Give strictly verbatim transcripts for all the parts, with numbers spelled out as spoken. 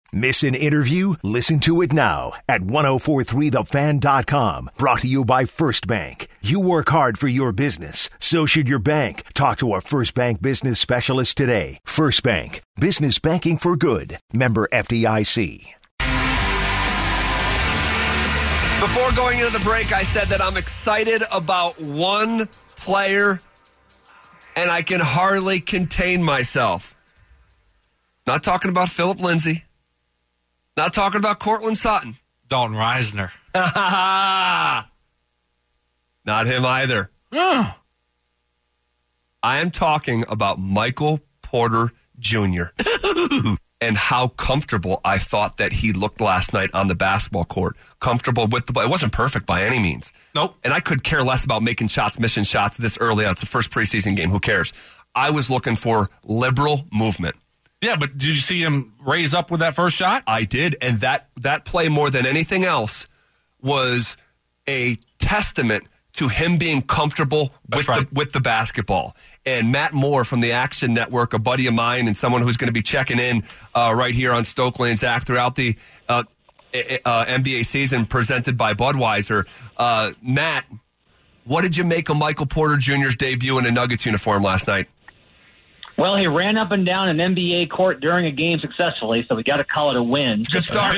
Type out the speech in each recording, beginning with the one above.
Miss an interview? Listen to it now at ten forty-three the fan dot com. Brought to you by First Bank. You work hard for your business. So should your bank. Talk to a First Bank business specialist today. First Bank. Business banking for good. Member F D I C. Before going into the break, I said that I'm excited about one player, and I can hardly contain myself. Not talking about Philip Lindsay. Not talking about Cortland Sutton. Dalton Reisner. Not him either. Oh. I am talking about Michael Porter Junior and how comfortable I thought that he looked last night on the basketball court. Comfortable with the ball. It wasn't perfect by any means. Nope. And I could care less about making shots, missing shots this early on. It's the first preseason game. Who cares? I was looking for liberal movement. Yeah, but did you see him raise up with that first shot? I did, and that, that play more than anything else was a testament to him being comfortable with, right. the, with the basketball. And Matt Moore from the Action Network, a buddy of mine and someone who's going to be checking in uh, right here on Stokely and Zach throughout the uh, uh, N B A season presented by Budweiser. Uh, Matt, what did you make of Michael Porter Junior's debut in a Nuggets uniform last night? Well, he ran up and down an N B A court during a game successfully, so we got to call it a win. Good start.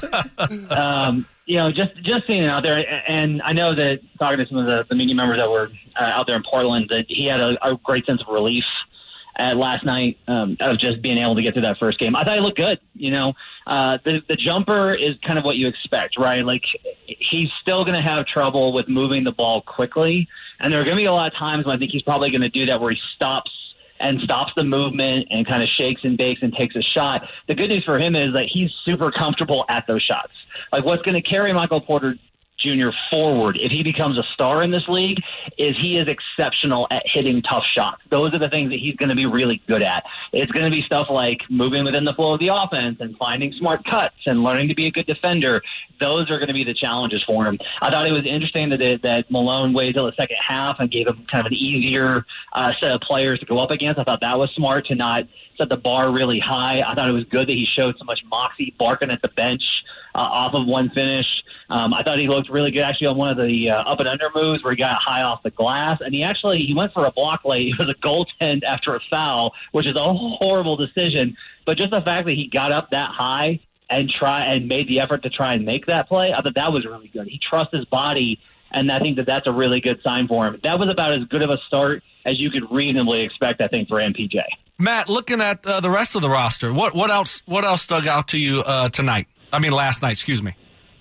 um, you know, just just seeing it out there, and I know that talking to some of the, the media members that were uh, out there in Portland, that he had a, a great sense of relief at last night um, of just being able to get through that first game. I thought he looked good. You know, uh, the the jumper is kind of what you expect, right? Like he's still going to have trouble with moving the ball quickly, and there are going to be a lot of times when I think he's probably going to do that where he stops. And stops the movement and kind of shakes and bakes and takes a shot. The good news for him is that he's super comfortable at those shots. Like what's going to carry Michael Porter Junior forward if he becomes a star in this league is he is exceptional at hitting tough shots. Those are the things that he's going to be really good at. It's going to be stuff like moving within the flow of the offense and finding smart cuts and learning to be a good defender. Those are going to be the challenges for him. I thought it was interesting that it, that Malone waited till the second half and gave him kind of an easier uh, set of players to go up against. I thought that was smart to not set the bar really high. I thought it was good that he showed so much moxie barking at the bench uh, off of one finish. Um, I thought he looked really good actually on one of the uh, up and under moves where he got high off the glass. And he actually he went for a block late. It was a goaltend after a foul, which is a horrible decision. But just the fact that he got up that high and try and made the effort to try and make that play, I thought that was really good. He trusts his body, and I think that that's a really good sign for him. That was about as good of a start as you could reasonably expect, I think, for M P J. Matt, looking at uh, the rest of the roster, what what else what else stuck out to you uh, tonight? I mean, last night, excuse me.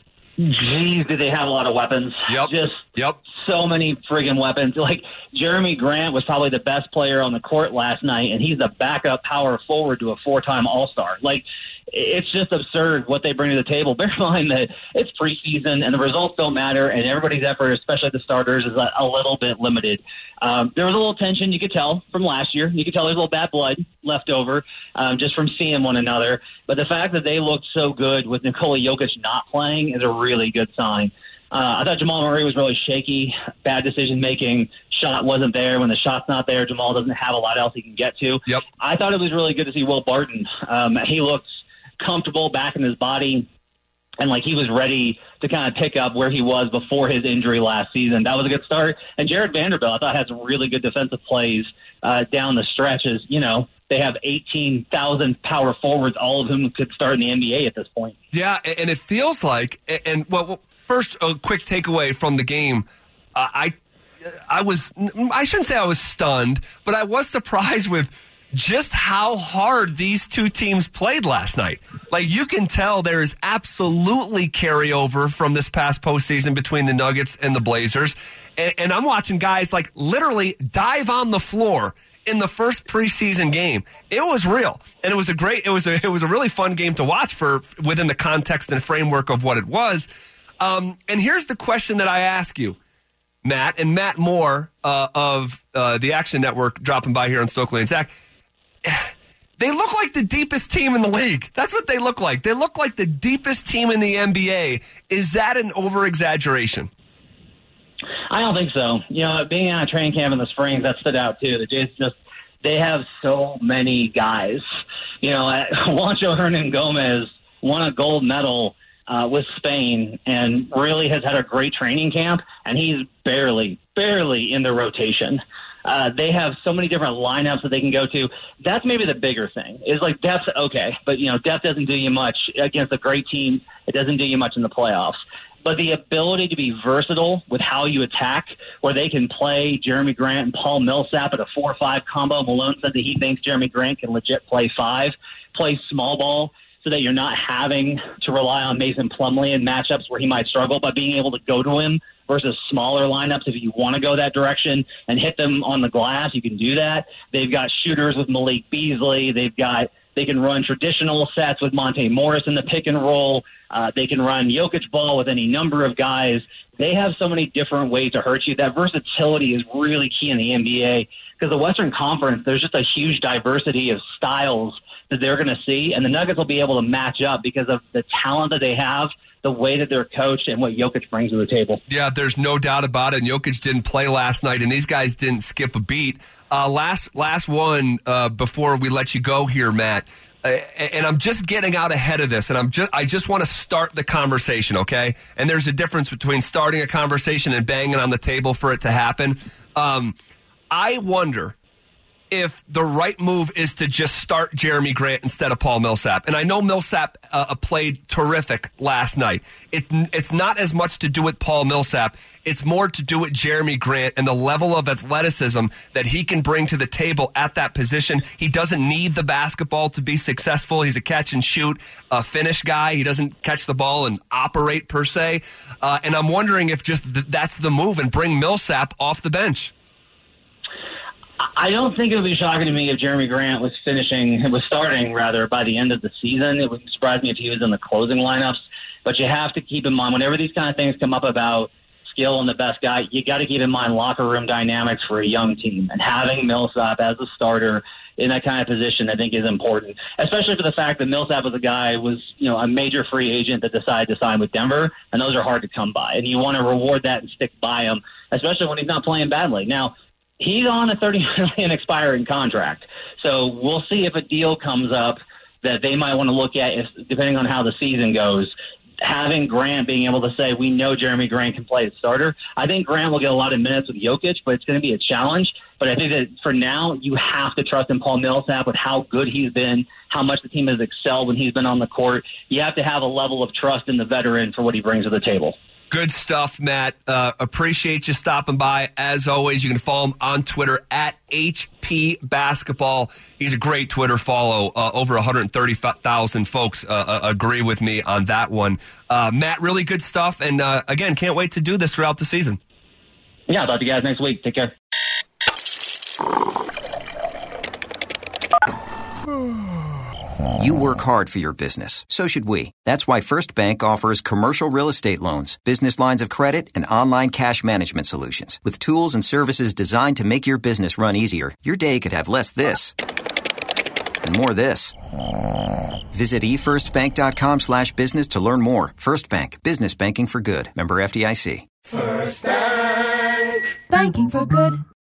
Jeez, did they have a lot of weapons? Yep. Just yep. so many friggin' weapons. Like, Jeremy Grant was probably the best player on the court last night, and he's a backup power forward to a four-time All-Star. Like, it's just absurd what they bring to the table. Bear in mind that it's preseason, and the results don't matter, and everybody's effort, especially the starters, is a, a little bit limited. Um, there was a little tension you could tell from last year. You could tell there's a little bad blood left over um, just from seeing one another. But the fact that they looked so good with Nikola Jokic not playing is a really good sign. Uh, I thought Jamal Murray was really shaky, bad decision-making. Shot wasn't there. When the shot's not there, Jamal doesn't have a lot else he can get to. Yep. I thought it was really good to see Will Barton. Um, he looked comfortable back in his body, and like he was ready to kind of pick up where he was before his injury last season. That was a good start. And Jared Vanderbilt, I thought, had some really good defensive plays uh, down the stretches. You know, they have eighteen thousand power forwards, all of whom could start in the N B A at this point. Yeah, and it feels like, and well, first, a quick takeaway from the game. Uh, I, I was, I shouldn't say I was stunned, but I was surprised with just how hard these two teams played last night. Like, you can tell there is absolutely carryover from this past postseason between the Nuggets and the Blazers. And, and I'm watching guys, like, literally dive on the floor in the first preseason game. It was real. And it was a great, it was a, it was a really fun game to watch for within the context and framework of what it was. Um, and here's the question that I ask you, Matt, and Matt Moore uh, of uh, the Action Network dropping by here on Stokely and Zach. They look like the deepest team in the league. That's what they look like. They look like the deepest team in the N B A. Is that an over-exaggeration? I don't think so. You know, being on a training camp in the Springs, that stood out too. The Jays just, they have so many guys. You know, Juancho Hernan Gomez won a gold medal uh, with Spain and really has had a great training camp, and he's barely, barely in the rotation. Uh, they have so many different lineups that they can go to. That's maybe the bigger thing. Is like depth, okay, but you know, depth doesn't do you much against a great team. It doesn't do you much in the playoffs. But the ability to be versatile with how you attack, where they can play Jeremy Grant and Paul Millsap at a four five combo. Malone said that he thinks Jeremy Grant can legit play five, play small ball, so that you're not having to rely on Mason Plumlee in matchups where he might struggle, but being able to go to him versus smaller lineups. If you want to go that direction and hit them on the glass, you can do that. They've got shooters with Malik Beasley. They've got They can run traditional sets with Monte Morris in the pick and roll. Uh, they can run Jokic ball with any number of guys. They have so many different ways to hurt you. That versatility is really key in the N B A because the Western Conference, there's just a huge diversity of styles that they're going to see, and the Nuggets will be able to match up because of the talent that they have, the way that they're coached, and what Jokic brings to the table. Yeah, there's no doubt about it. And Jokic didn't play last night, and these guys didn't skip a beat. Uh, last last one uh, before we let you go here, Matt. Uh, and I'm just getting out ahead of this, and I'm just I just want to start the conversation, okay? And there's a difference between starting a conversation and banging on the table for it to happen. Um, I wonder if the right move is to just start Jeremy Grant instead of Paul Millsap. And I know Millsap uh, played terrific last night. It, it's not as much to do with Paul Millsap. It's more to do with Jeremy Grant and the level of athleticism that he can bring to the table at that position. He doesn't need the basketball to be successful. He's a catch-and-shoot uh, finish guy. He doesn't catch the ball and operate per se. Uh, and I'm wondering if just th- that's the move and bring Millsap off the bench. I don't think it would be shocking to me if Jeremy Grant was finishing, was starting rather, by the end of the season. It wouldn't surprise me if he was in the closing lineups. But you have to keep in mind, whenever these kind of things come up about skill and the best guy, you got to keep in mind locker room dynamics for a young team. And having Millsap as a starter in that kind of position, I think, is important, especially for the fact that Millsap as a guy was, you know, a major free agent that decided to sign with Denver, and those are hard to come by. And you want to reward that and stick by him, especially when he's not playing badly. Now, he's on a thirty million dollars expiring contract. So we'll see if a deal comes up that they might want to look at, if, depending on how the season goes. Having Grant being able to say, we know Jeremy Grant can play as starter. I think Grant will get a lot of minutes with Jokic, but it's going to be a challenge. But I think that for now, you have to trust in Paul Millsap with how good he's been, how much the team has excelled when he's been on the court. You have to have a level of trust in the veteran for what he brings to the table. Good stuff, Matt. Uh, appreciate you stopping by. As always, you can follow him on Twitter at H P Basketball. He's a great Twitter follow. Uh, over one hundred thirty thousand folks uh, uh, agree with me on that one. Uh, Matt, really good stuff. And uh, again, can't wait to do this throughout the season. Yeah, I'll talk to you guys next week. Take care. You work hard for your business. So should we. That's why First Bank offers commercial real estate loans, business lines of credit, and online cash management solutions. With tools and services designed to make your business run easier, your day could have less this and more this. Visit efirstbank.com slash business to learn more. First Bank. Business banking for good. Member F D I C. First Bank. Banking for good.